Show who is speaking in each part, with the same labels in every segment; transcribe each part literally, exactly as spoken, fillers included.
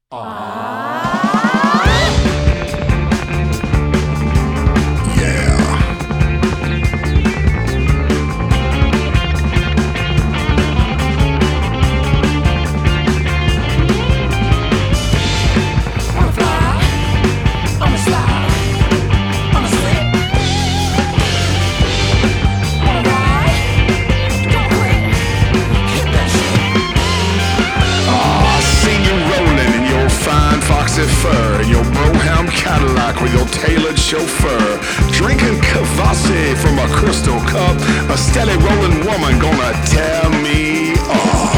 Speaker 1: Fur in your Broham Cadillac with your tailored chauffeur, drinking Kvasse from a crystal cup, a steady rolling woman gonna tear me up.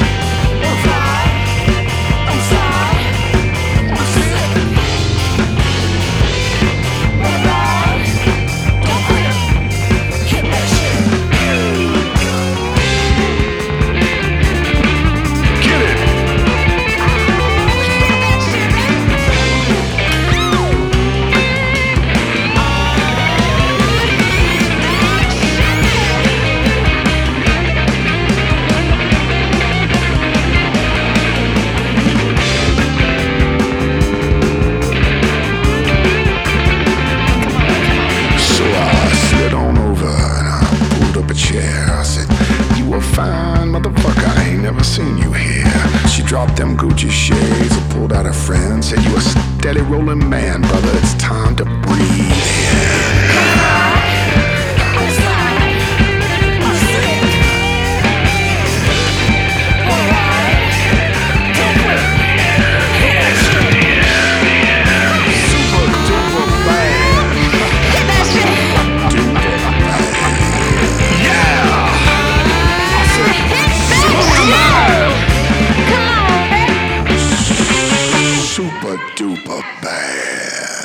Speaker 1: Fine motherfucker, I ain't never seen you here. She dropped them Gucci shades and pulled out her friend. Said you a steady rolling man, brother, it's time to breathe in. Super duper bad.